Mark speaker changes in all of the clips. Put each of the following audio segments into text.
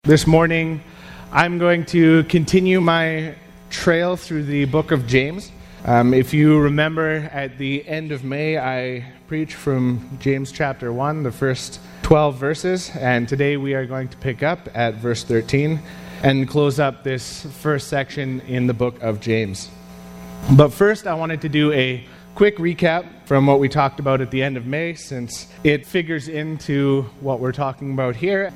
Speaker 1: This morning, I'm going to continue my trail through the book of James. If you remember, at the end of May, I preached from James chapter 1, the first 12 verses, and today we are going to pick up at verse 13 and close up this first section in the book of James. But first, I wanted to do a quick recap from what we talked about at the end of May, since it figures into what we're talking about here.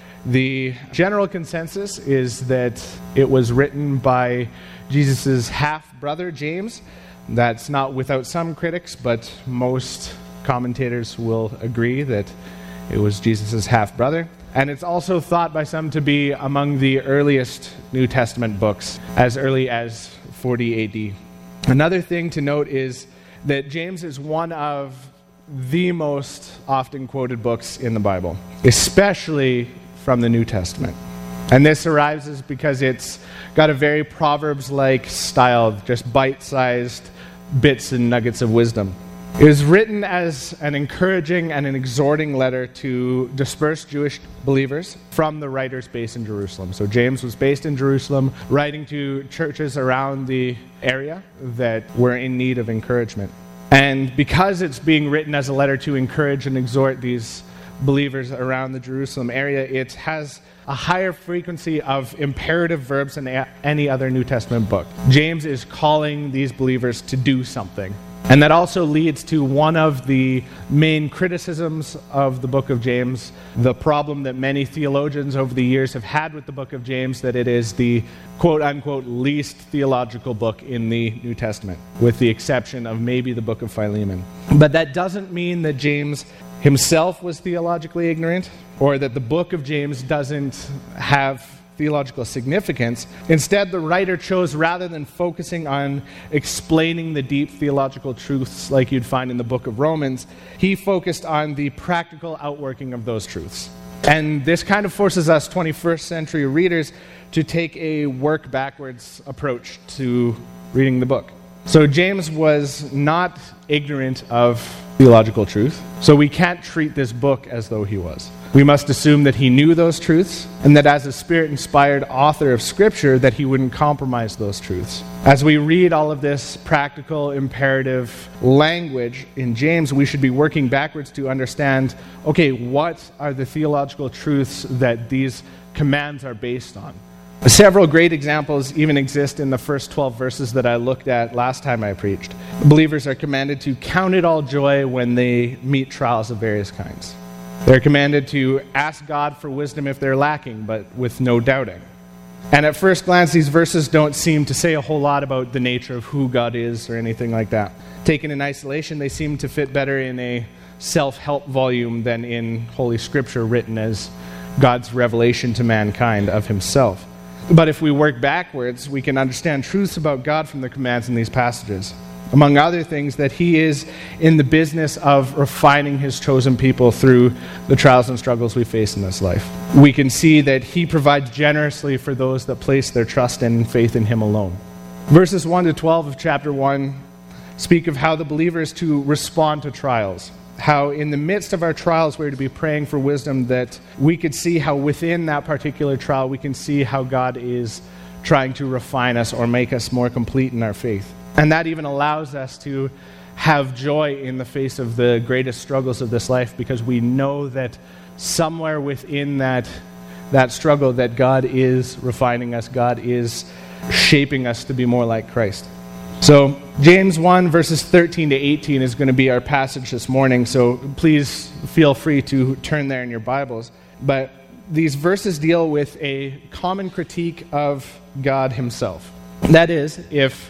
Speaker 1: The general consensus is that it was written by Jesus' half-brother, James. That's not without some critics, but most commentators will agree that it was Jesus' half-brother. And it's also thought by some to be among the earliest New Testament books, as early as 40 A.D. Another thing to note is that James is one of the most often quoted books in the Bible, especially from the New Testament. And this arises because it's got a very Proverbs-like style, just bite-sized bits and nuggets of wisdom. It was written as an encouraging and an exhorting letter to dispersed Jewish believers from the writer's base in Jerusalem. So James was based in Jerusalem, writing to churches around the area that were in need of encouragement. And because it's being written as a letter to encourage and exhort these believers around the Jerusalem area, it has a higher frequency of imperative verbs than any other New Testament book. James is calling these believers to do something. And that also leads to one of the main criticisms of the book of James, the problem that many theologians over the years have had with the book of James, that it is the quote-unquote least theological book in the New Testament, with the exception of maybe the book of Philemon. But that doesn't mean that James himself was theologically ignorant, or that the book of James doesn't have theological significance. Instead, the writer chose, rather than focusing on explaining the deep theological truths like you'd find in the book of Romans, he focused on the practical outworking of those truths. And this kind of forces us 21st century readers to take a work backwards approach to reading the book. So James was not ignorant of theological truth, so we can't treat this book as though he was. We must assume that he knew those truths, and that as a Spirit-inspired author of Scripture, that he wouldn't compromise those truths. As we read all of this practical, imperative language in James, we should be working backwards to understand, okay, what are the theological truths that these commands are based on? Several great examples even exist in the first 12 verses that I looked at last time I preached. Believers are commanded to count it all joy when they meet trials of various kinds. They're commanded to ask God for wisdom if they're lacking, but with no doubting. And at first glance, these verses don't seem to say a whole lot about the nature of who God is or anything like that. Taken in isolation, they seem to fit better in a self-help volume than in Holy Scripture written as God's revelation to mankind of himself. But if we work backwards, we can understand truths about God from the commands in these passages. Among other things, that he is in the business of refining his chosen people through the trials and struggles we face in this life. We can see that he provides generously for those that place their trust and faith in him alone. Verses 1 to 12 of chapter 1 speak of how the believer is to respond to trials. How in the midst of our trials we're to be praying for wisdom, that we could see how within that particular trial we can see how God is trying to refine us or make us more complete in our faith. And that even allows us to have joy in the face of the greatest struggles of this life, because we know that somewhere within that struggle that God is refining us, God is shaping us to be more like Christ. So James 1 verses 13 to 18 is going to be our passage this morning, so please feel free to turn there in your Bibles. But these verses deal with a common critique of God himself. That is, if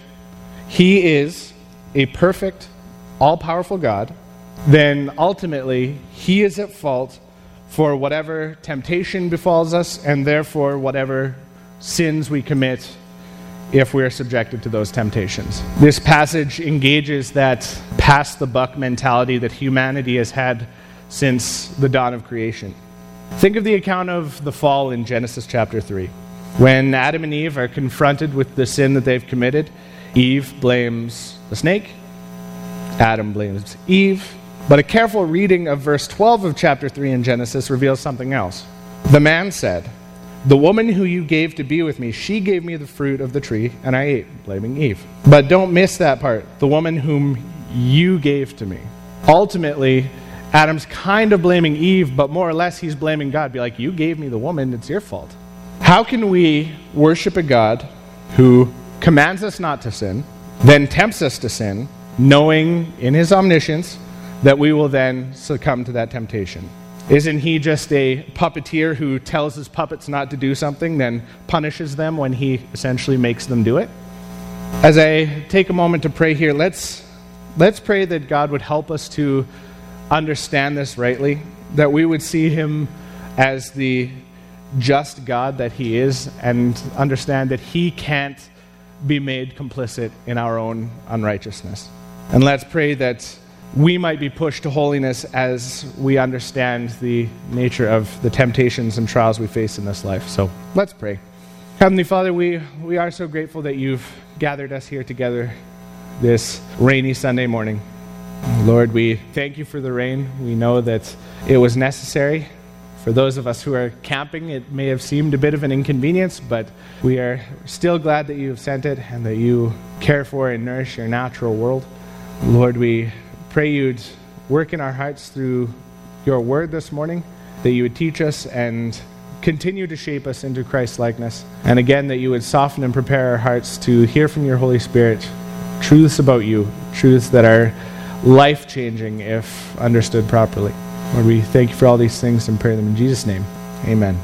Speaker 1: he is a perfect, all-powerful God, then ultimately he is at fault for whatever temptation befalls us, and therefore whatever sins we commit if we are subjected to those temptations. This passage engages that pass-the-buck mentality that humanity has had since the dawn of creation. Think of the account of the fall in Genesis chapter 3. When Adam and Eve are confronted with the sin that they've committed, Eve blames the snake, Adam blames Eve, but a careful reading of verse 12 of chapter 3 in Genesis reveals something else. The man said, The woman who you gave to be with me, she gave me the fruit of the tree, and I ate," blaming Eve. But don't miss that part. The woman whom you gave to me. Ultimately, Adam's kind of blaming Eve, but more or less he's blaming God. Be like, you gave me the woman, it's your fault. How can we worship a God who commands us not to sin, then tempts us to sin, knowing in his omniscience that we will then succumb to that temptation? Isn't he just a puppeteer who tells his puppets not to do something, then punishes them when he essentially makes them do it? As I take a moment to pray here, let's pray that God would help us to understand this rightly, that we would see him as the just God that he is, and understand that he can't be made complicit in our own unrighteousness. And let's pray that we might be pushed to holiness as we understand the nature of the temptations and trials we face in this life. So let's pray. Heavenly Father, we are so grateful that you've gathered us here together this rainy Sunday morning. Lord, we thank you for the rain. We know that it was necessary. For those of us who are camping, it may have seemed a bit of an inconvenience, but we are still glad that you have sent it and that you care for and nourish your natural world. Lord, we pray you'd work in our hearts through your word this morning, that you would teach us and continue to shape us into Christ-likeness. And again, that you would soften and prepare our hearts to hear from your Holy Spirit truths about you, truths that are life-changing if understood properly. Lord, we thank you for all these things and pray them in Jesus' name. Amen.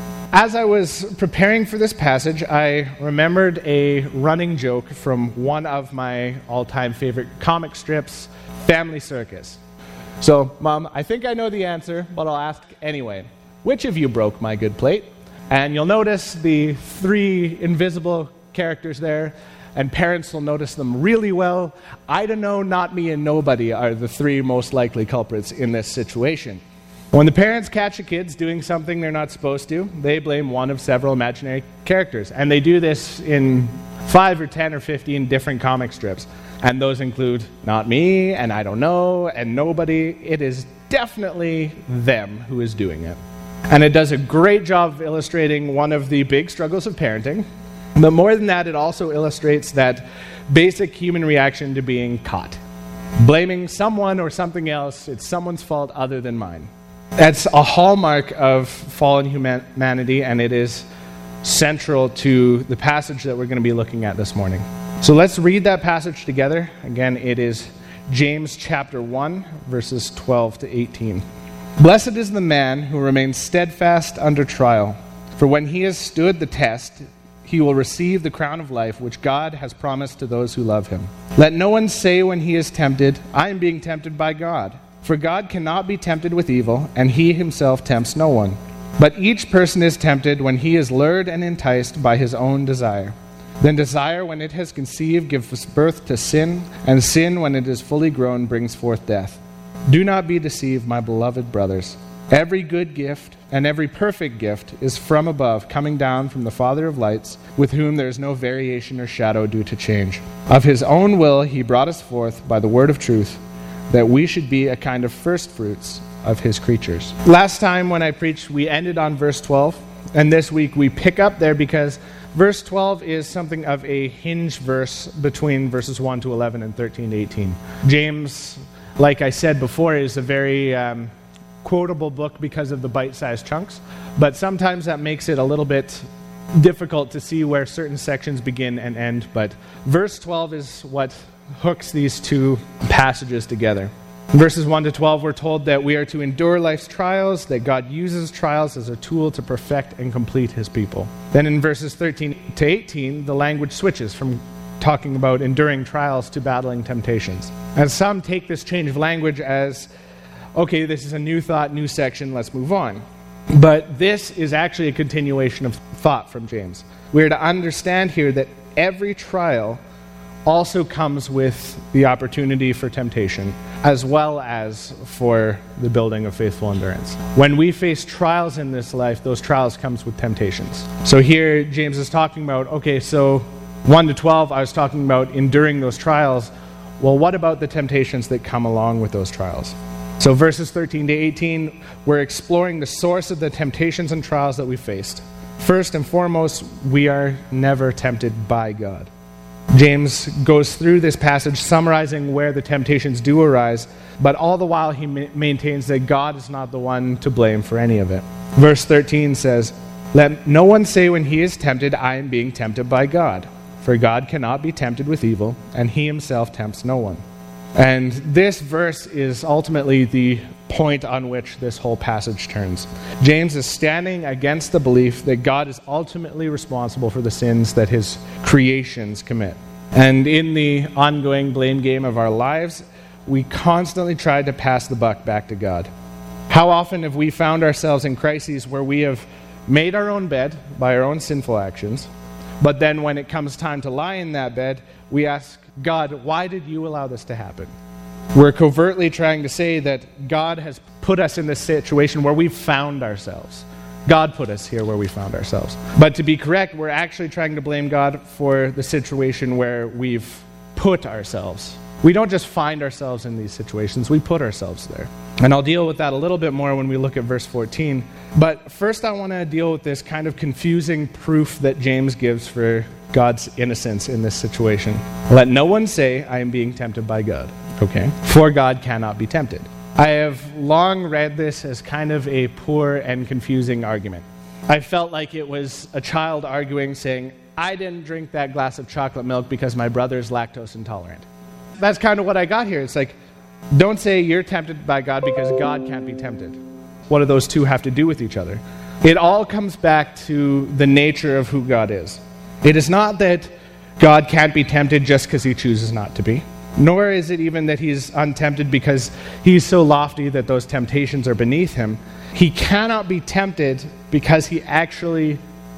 Speaker 1: As I was preparing for this passage, I remembered a running joke from one of my all-time favorite comic strips, Family Circus. So, Mom, I think I know the answer, but I'll ask anyway. Which of you broke my good plate? And you'll notice the three invisible characters there, and parents will notice them really well. I don't know, not me, and nobody are the three most likely culprits in this situation. When the parents catch the kids doing something they're not supposed to, they blame one of several imaginary characters. And they do this in 5 or 10 or 15 different comic strips. And those include not me, and I don't know, and nobody. It is definitely them who is doing it. And it does a great job of illustrating one of the big struggles of parenting. But more than that, it also illustrates that basic human reaction to being caught. Blaming someone or something else, it's someone's fault other than mine. That's a hallmark of fallen humanity, and it is central to the passage that we're going to be looking at this morning. So let's read that passage together. Again, it is James chapter 1, verses 12 to 18. "Blessed is the man who remains steadfast under trial, for when he has stood the test, he will receive the crown of life which God has promised to those who love him. Let no one say when he is tempted, 'I am being tempted by God.' For God cannot be tempted with evil, and he himself tempts no one. But each person is tempted when he is lured and enticed by his own desire. Then desire, when it has conceived, gives birth to sin, and sin, when it is fully grown, brings forth death. Do not be deceived, my beloved brothers. Every good gift and every perfect gift is from above, coming down from the Father of lights, with whom there is no variation or shadow due to change. Of his own will he brought us forth by the word of truth, that we should be a kind of first fruits of his creatures." Last time when I preached, we ended on verse 12, and this week we pick up there because verse 12 is something of a hinge verse between verses 1 to 11 and 13 to 18. James, like I said before, is a very quotable book because of the bite-sized chunks, but sometimes that makes it a little bit difficult to see where certain sections begin and end, but verse 12 is what hooks these two passages together. In verses 1 to 12, we're told that we are to endure life's trials, that God uses trials as a tool to perfect and complete his people. Then in verses 13 to 18, the language switches from talking about enduring trials to battling temptations. And some take this change of language as, okay, this is a new thought, new section, let's move on. But this is actually a continuation of thought from James. We're to understand here that every trial also comes with the opportunity for temptation, as well as for the building of faithful endurance. When we face trials in this life, those trials comes with temptations. So here James is talking about, okay, so 1 to 12, I was talking about enduring those trials. Well, what about the temptations that come along with those trials? So verses 13 to 18, we're exploring the source of the temptations and trials that we faced. First and foremost, we are never tempted by God. James goes through this passage summarizing where the temptations do arise, but all the while he maintains that God is not the one to blame for any of it. Verse 13 says, "Let no one say when he is tempted, I am being tempted by God. For God cannot be tempted with evil, and he himself tempts no one." And this verse is ultimately the point on which this whole passage turns. James is standing against the belief that God is ultimately responsible for the sins that his creations commit. And in the ongoing blame game of our lives, we constantly try to pass the buck back to God. How often have we found ourselves in crises where we have made our own bed by our own sinful actions, but then when it comes time to lie in that bed, we ask God, why did you allow this to happen? We're covertly trying to say that God has put us in this situation where we've found ourselves. God put us here where we found ourselves. But to be correct, we're actually trying to blame God for the situation where we've put ourselves. We don't just find ourselves in these situations, we put ourselves there. And I'll deal with that a little bit more when we look at verse 14. But first I want to deal with this kind of confusing proof that James gives for God's innocence in this situation. Let no one say, I am being tempted by God. Okay? For God cannot be tempted. I have long read this as kind of a poor and confusing argument. I felt like it was a child arguing, saying, I didn't drink that glass of chocolate milk because my brother's lactose intolerant. That's kind of what I got here. It's like, don't say you're tempted by God because God can't be tempted. What do those two have to do with each other? It all comes back to the nature of who God is. It is not that God can't be tempted just because he chooses not to be. Nor is it even that he's untempted because he's so lofty that those temptations are beneath him. He cannot be tempted because he actually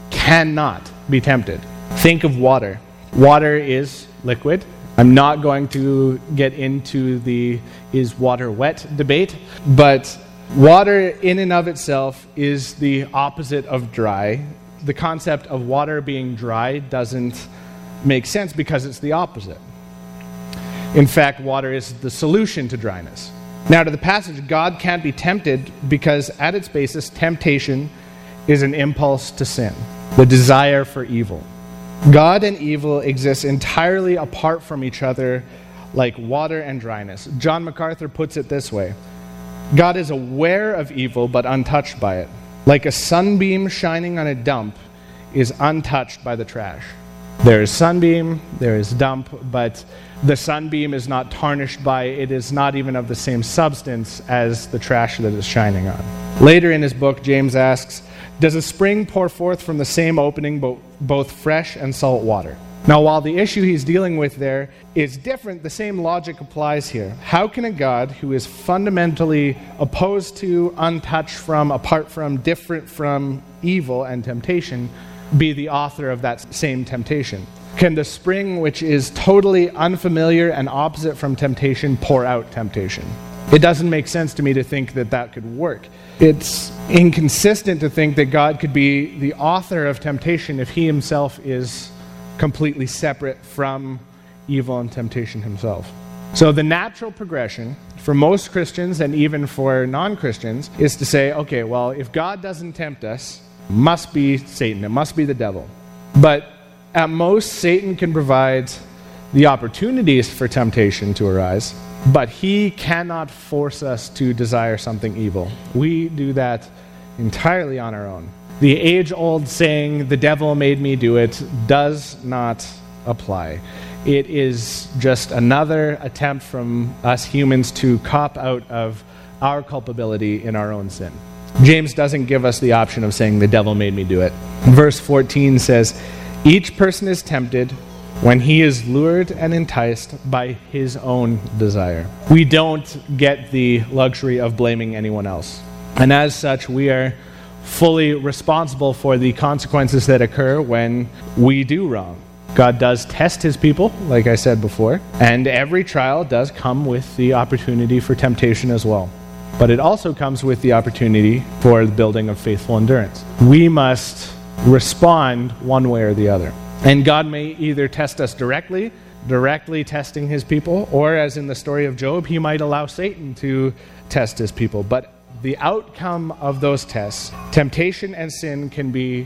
Speaker 1: cannot be tempted. Think of water. Water is liquid. I'm not going to get into the is water wet debate, but water in and of itself is the opposite of dry. The concept of water being dry doesn't make sense because it's the opposite. In fact, water is the solution to dryness. Now, to the passage, God can't be tempted because at its basis, temptation is an impulse to sin, the desire for evil. God and evil exist entirely apart from each other like water and dryness. John MacArthur puts it this way: God is aware of evil but untouched by it. Like a sunbeam shining on a dump is untouched by the trash. There is sunbeam, there is dump, but the sunbeam is not tarnished by it. It is not even of the same substance as the trash that is shining on. Later in his book, James asks, does a spring pour forth from the same opening both fresh and salt water? Now, while the issue he's dealing with there is different, the same logic applies here. How can a God who is fundamentally opposed to, untouched from, apart from, different from evil and temptation be the author of that same temptation? Can the spring, which is totally unfamiliar and opposite from temptation, pour out temptation? It doesn't make sense to me to think that that could work. It's inconsistent to think that God could be the author of temptation if he himself is completely separate from evil and temptation himself. So the natural progression for most Christians and even for non-Christians is to say, okay, well, if God doesn't tempt us, it must be Satan, it must be the devil. But at most, Satan can provide the opportunities for temptation to arise, but he cannot force us to desire something evil. We do that entirely on our own. The age-old saying, the devil made me do it, does not apply. It is just another attempt from us humans to cop out of our culpability in our own sin. James doesn't give us the option of saying, the devil made me do it. Verse 14 says, each person is tempted when he is lured and enticed by his own desire. We don't get the luxury of blaming anyone else. And as such, we are fully responsible for the consequences that occur when we do wrong. God does test his people, like I said before, and every trial does come with the opportunity for temptation as well. But it also comes with the opportunity for the building of faithful endurance. We must respond one way or the other. And God may either test us directly testing his people, or as in the story of Job, he might allow Satan to test his people. But the outcome of those tests, temptation and sin, can be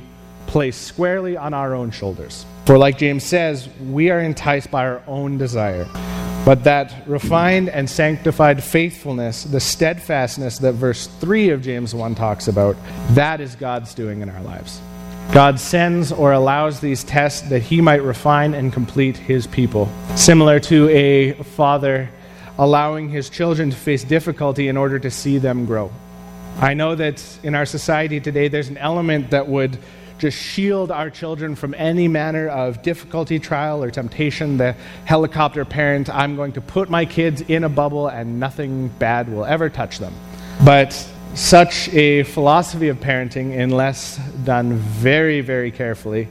Speaker 1: placed squarely on our own shoulders. For like James says, we are enticed by our own desire. But that refined and sanctified faithfulness, the steadfastness that verse 3 of James 1 talks about, that is God's doing in our lives. God sends or allows these tests that he might refine and complete his people. Similar to a father allowing his children to face difficulty in order to see them grow. I know that in our society today, there's an element that would just shield our children from any manner of difficulty, trial, or temptation. The helicopter parent, I'm going to put my kids in a bubble and nothing bad will ever touch them. But such a philosophy of parenting, unless done very, very carefully,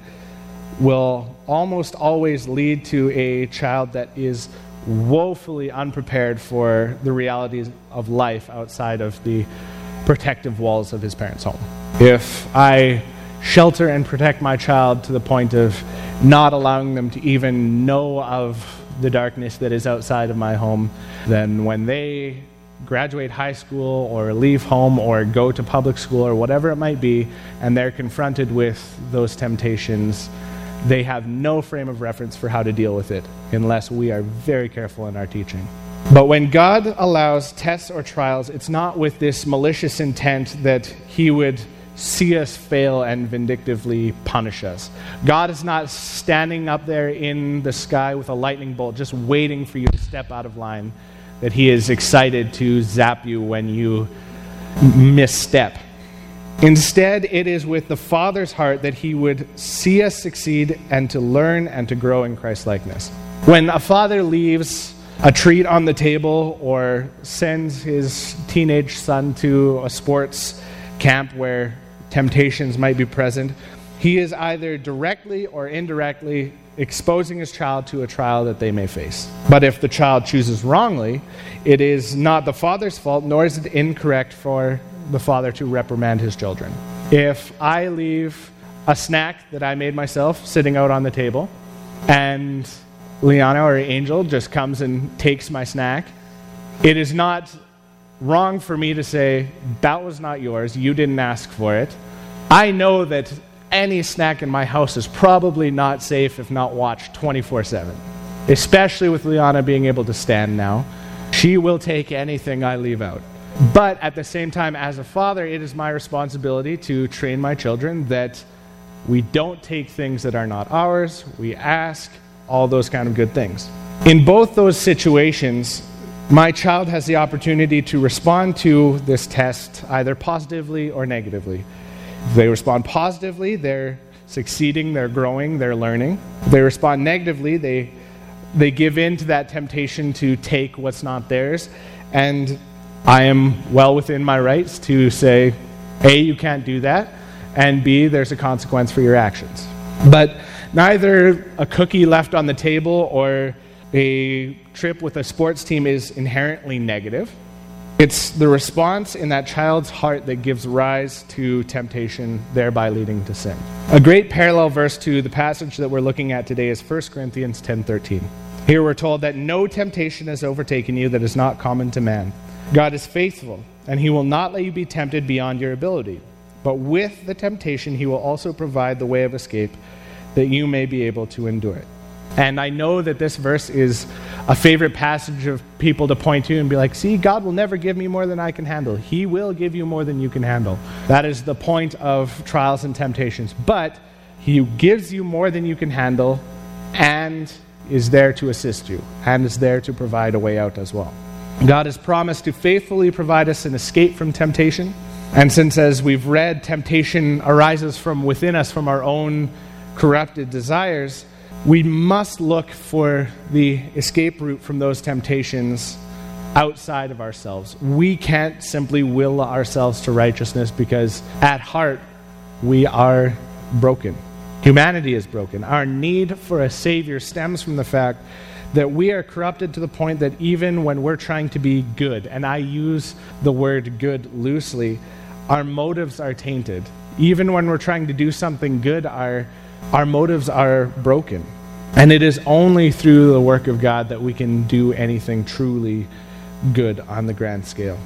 Speaker 1: will almost always lead to a child that is woefully unprepared for the realities of life outside of the protective walls of his parents' home. If I shelter and protect my child to the point of not allowing them to even know of the darkness that is outside of my home, then when they graduate high school or leave home or go to public school or whatever it might be, and they're confronted with those temptations, they have no frame of reference for how to deal with it unless we are very careful in our teaching. But when God allows tests or trials, it's not with this malicious intent that he would see us fail and vindictively punish us. God is not standing up there in the sky with a lightning bolt just waiting for you to step out of line, that he is excited to zap you when you misstep. Instead, it is with the Father's heart that he would see us succeed and to learn and to grow in Christ-likeness. When a father leaves a treat on the table or sends his teenage son to a sports camp where temptations might be present, he is either directly or indirectly exposing his child to a trial that they may face. But if the child chooses wrongly, it is not the father's fault, nor is it incorrect for the father to reprimand his children. If I leave a snack that I made myself sitting out on the table, and Liana or Angel just comes and takes my snack, it is not wrong for me to say, that was not yours, you didn't ask for it. I know that any snack in my house is probably not safe if not watched 24/7. Especially with Liana being able to stand now. She will take anything I leave out. But at the same time, as a father, it is my responsibility to train my children that we don't take things that are not ours, we ask, all those kind of good things. In both those situations, my child has the opportunity to respond to this test either positively or negatively. If they respond positively, they're succeeding, they're growing, they're learning. If they respond negatively, they give in to that temptation to take what's not theirs. And I am well within my rights to say, A, you can't do that, and B, there's a consequence for your actions. But neither a cookie left on the table or a trip with a sports team is inherently negative. It's the response in that child's heart that gives rise to temptation, thereby leading to sin. A great parallel verse to the passage that we're looking at today is 1 Corinthians 10:13. Here we're told that no temptation has overtaken you that is not common to man. God is faithful, and he will not let you be tempted beyond your ability. But with the temptation, he will also provide the way of escape that you may be able to endure it. And I know that this verse is a favorite passage of people to point to and be like, see, God will never give me more than I can handle. He will give you more than you can handle. That is the point of trials and temptations. But he gives you more than you can handle and is there to assist you and is there to provide a way out as well. God has promised to faithfully provide us an escape from temptation. And since, as we've read, temptation arises from within us, from our own corrupted desires, we must look for the escape route from those temptations outside of ourselves. We can't simply will ourselves to righteousness because at heart we are broken. Humanity is broken. Our need for a Savior stems from the fact that we are corrupted to the point that even when we're trying to be good, and I use the word good loosely, our motives are tainted. Even when we're trying to do something good, our motives are broken. And it is only through the work of God that we can do anything truly good on the grand scale.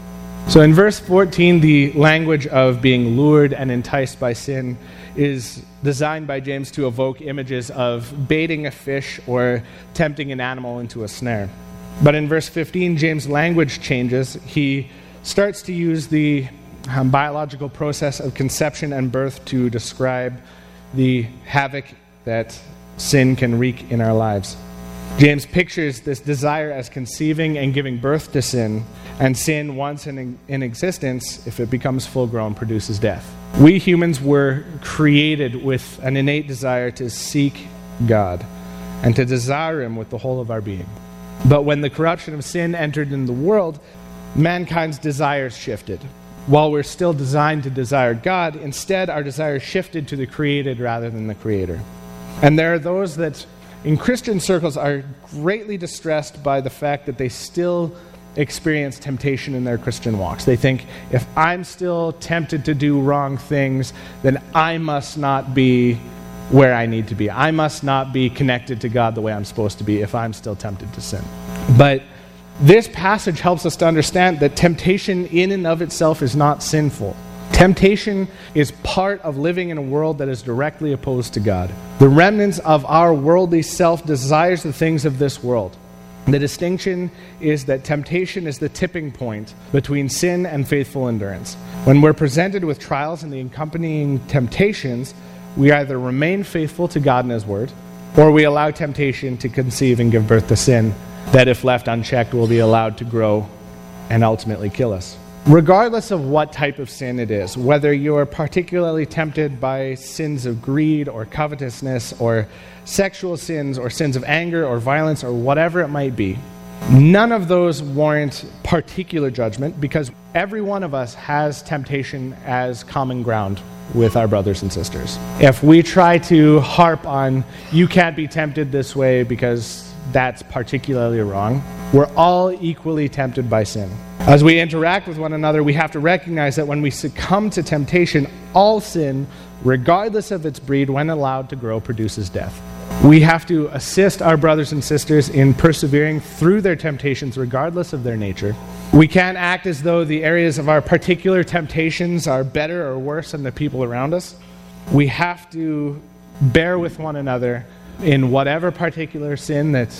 Speaker 1: So in verse 14, the language of being lured and enticed by sin is designed by James to evoke images of baiting a fish or tempting an animal into a snare. But in verse 15, James' language changes. He starts to use the biological process of conception and birth to describe the havoc that sin can wreak in our lives. James pictures this desire as conceiving and giving birth to sin, and sin, once in existence, if it becomes full-grown, produces death. We humans were created with an innate desire to seek God and to desire Him with the whole of our being. But when the corruption of sin entered in the world, mankind's desires shifted. While we're still designed to desire God, instead our desires shifted to the created rather than the Creator. And there are those that in Christian circles are greatly distressed by the fact that they still experience temptation in their Christian walks. They think, if I'm still tempted to do wrong things, then I must not be where I need to be. I must not be connected to God the way I'm supposed to be if I'm still tempted to sin. But this passage helps us to understand that temptation in and of itself is not sinful. Temptation is part of living in a world that is directly opposed to God. The remnants of our worldly self desires the things of this world. The distinction is that temptation is the tipping point between sin and faithful endurance. When we're presented with trials and the accompanying temptations, we either remain faithful to God and His Word, or we allow temptation to conceive and give birth to sin that, if left unchecked, will be allowed to grow and ultimately kill us. Regardless of what type of sin it is, whether you're particularly tempted by sins of greed or covetousness or sexual sins or sins of anger or violence or whatever it might be, none of those warrant particular judgment, because every one of us has temptation as common ground with our brothers and sisters. If we try to harp on, you can't be tempted this way because that's particularly wrong, we're all equally tempted by sin. As we interact with one another, we have to recognize that when we succumb to temptation, all sin, regardless of its breed, when allowed to grow, produces death. We have to assist our brothers and sisters in persevering through their temptations, regardless of their nature. We can't act as though the areas of our particular temptations are better or worse than the people around us. We have to bear with one another in whatever particular sin that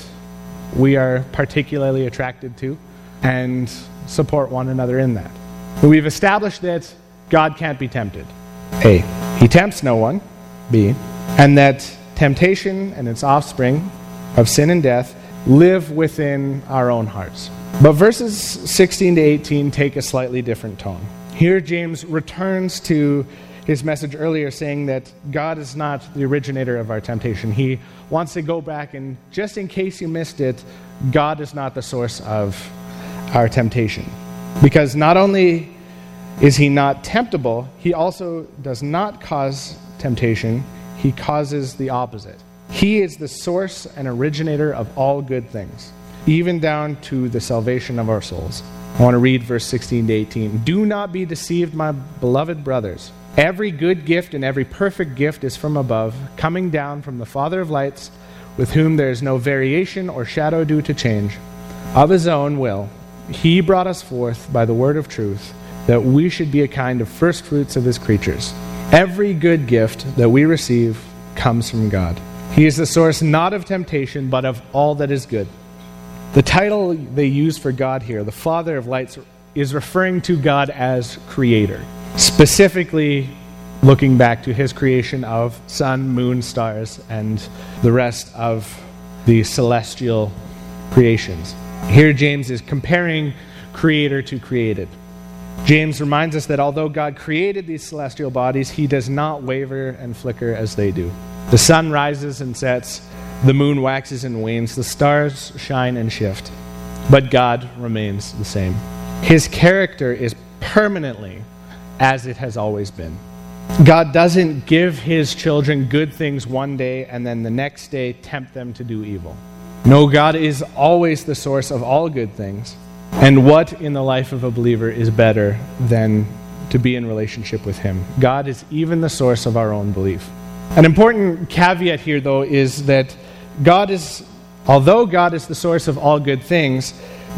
Speaker 1: we are particularly attracted to, and support one another in that. We've established that God can't be tempted. A, He tempts no one. B, and that temptation and its offspring of sin and death live within our own hearts. But verses 16 to 18 take a slightly different tone. Here James returns to his message earlier, saying that God is not the originator of our temptation. He wants to go back and, just in case you missed it, God is not the source of our temptation. Because not only is He not temptable, He also does not cause temptation. He causes the opposite. He is the source and originator of all good things, even down to the salvation of our souls. I want to read verse 16 to 18. Do not be deceived, my beloved brothers. Every good gift and every perfect gift is from above, coming down from the Father of lights, with whom there is no variation or shadow due to change. Of His own will, He brought us forth by the word of truth, that we should be a kind of first fruits of His creatures. Every good gift that we receive comes from God. He is the source not of temptation, but of all that is good. The title they use for God here, the Father of lights, is referring to God as Creator, specifically looking back to His creation of sun, moon, stars, and the rest of the celestial creations. Here James is comparing Creator to created. James reminds us that although God created these celestial bodies, He does not waver and flicker as they do. The sun rises and sets, the moon waxes and wanes, the stars shine and shift, but God remains the same. His character is permanently as it has always been. God doesn't give His children good things one day and then the next day tempt them to do evil. No, God is always the source of all good things. And what in the life of a believer is better than to be in relationship with Him? God is even the source of our own belief. An important caveat here, though, is that although God is the source of all good things, that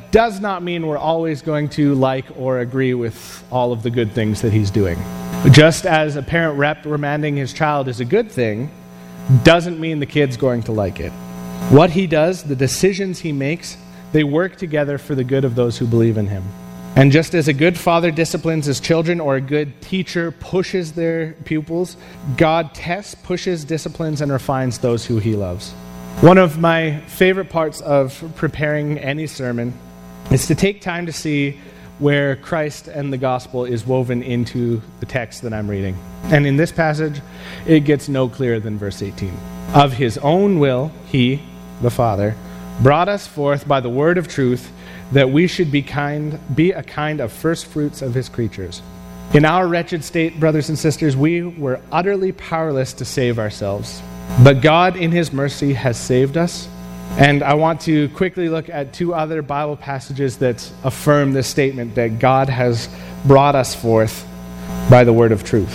Speaker 1: does not mean we're always going to like or agree with all of the good things that he's doing. Just as a parent reprimanding his child is a good thing, doesn't mean the kid's going to like it. What he does, the decisions he makes, they work together for the good of those who believe in him. And just as a good father disciplines his children or a good teacher pushes their pupils, God tests, pushes, disciplines, and refines those who he loves. One of my favorite parts of preparing any sermon is to take time to see where Christ and the gospel is woven into the text that I'm reading. And in this passage, it gets no clearer than verse 18. Of his own will, he, the Father, brought us forth by the word of truth, that we should be a kind of first fruits of his creatures. In our wretched state, brothers and sisters, we were utterly powerless to save ourselves. But God, in his mercy, has saved us. And I want to quickly look at two other Bible passages that affirm this statement that God has brought us forth by the word of truth.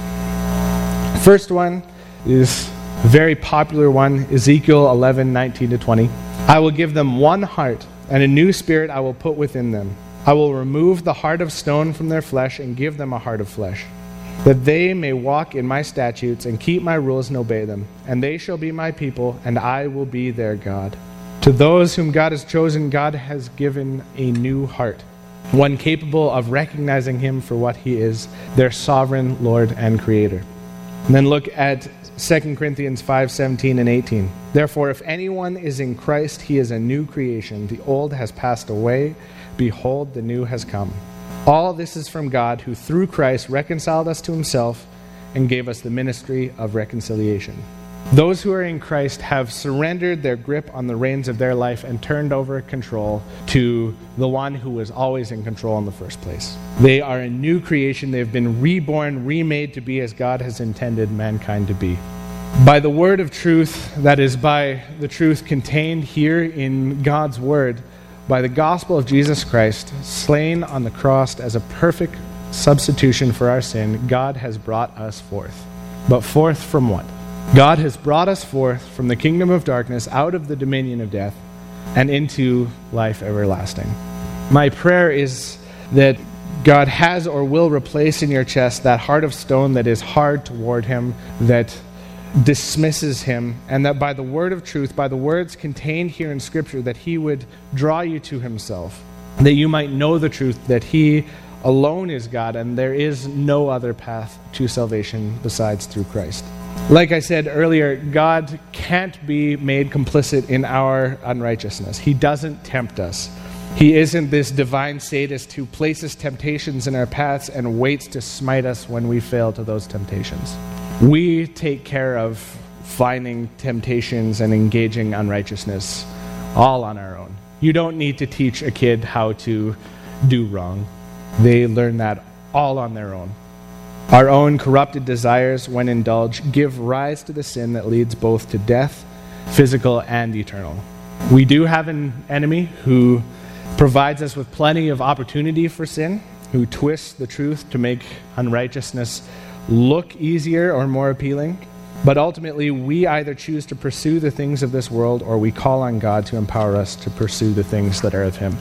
Speaker 1: First one is a very popular one, Ezekiel 11:19-20. I will give them one heart, and a new spirit I will put within them. I will remove the heart of stone from their flesh and give them a heart of flesh, that they may walk in my statutes and keep my rules and obey them. And they shall be my people, and I will be their God. To those whom God has chosen, God has given a new heart, one capable of recognizing him for what he is, their sovereign Lord and Creator. And then look at 2 Corinthians 5:17 and 18. Therefore, if anyone is in Christ, he is a new creation. The old has passed away. Behold, the new has come. All this is from God, who through Christ reconciled us to himself and gave us the ministry of reconciliation. Those who are in Christ have surrendered their grip on the reins of their life and turned over control to the one who was always in control in the first place. They are a new creation. They've been reborn, remade to be as God has intended mankind to be. By the word of truth, that is, by the truth contained here in God's word, by the gospel of Jesus Christ, slain on the cross as a perfect substitution for our sin, God has brought us forth. But forth from what? God has brought us forth from the kingdom of darkness, out of the dominion of death, and into life everlasting. My prayer is that God has or will replace in your chest that heart of stone that is hard toward him, that dismisses him, and that by the word of truth, by the words contained here in Scripture, that he would draw you to himself, that you might know the truth, that he alone is God, and there is no other path to salvation besides through Christ. Like I said earlier, God can't be made complicit in our unrighteousness. He doesn't tempt us. He isn't this divine sadist who places temptations in our paths and waits to smite us when we fail to those temptations. We take care of finding temptations and engaging unrighteousness all on our own. You don't need to teach a kid how to do wrong. They learn that all on their own. Our own corrupted desires, when indulged, give rise to the sin that leads both to death, physical and eternal. We do have an enemy who provides us with plenty of opportunity for sin, who twists the truth to make unrighteousness look easier or more appealing. But ultimately, we either choose to pursue the things of this world, or we call on God to empower us to pursue the things that are of him.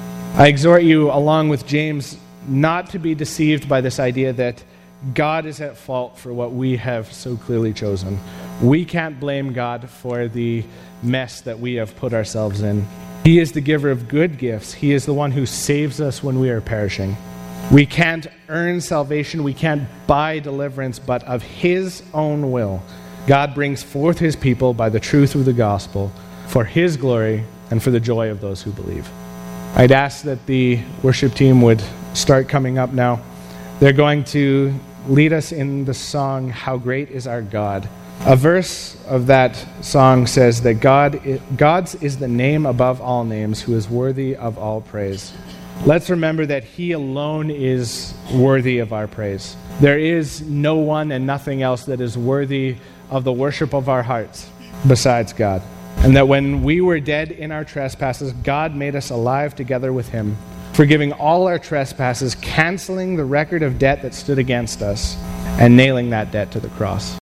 Speaker 1: I exhort you, along with James, not to be deceived by this idea that God is at fault for what we have so clearly chosen. We can't blame God for the mess that we have put ourselves in. He is the giver of good gifts. He is the one who saves us when we are perishing. We can't earn salvation. We can't buy deliverance, but of his own will, God brings forth his people by the truth of the gospel for his glory and for the joy of those who believe. I'd ask that the worship team would start coming up now. They're going to lead us in the song, How Great Is Our God. A verse of that song says that God's is the name above all names, who is worthy of all praise. Let's remember that he alone is worthy of our praise. There is no one and nothing else that is worthy of the worship of our hearts besides God. And that when we were dead in our trespasses, God made us alive together with him, forgiving all our trespasses, canceling the record of debt that stood against us, and nailing that debt to the cross.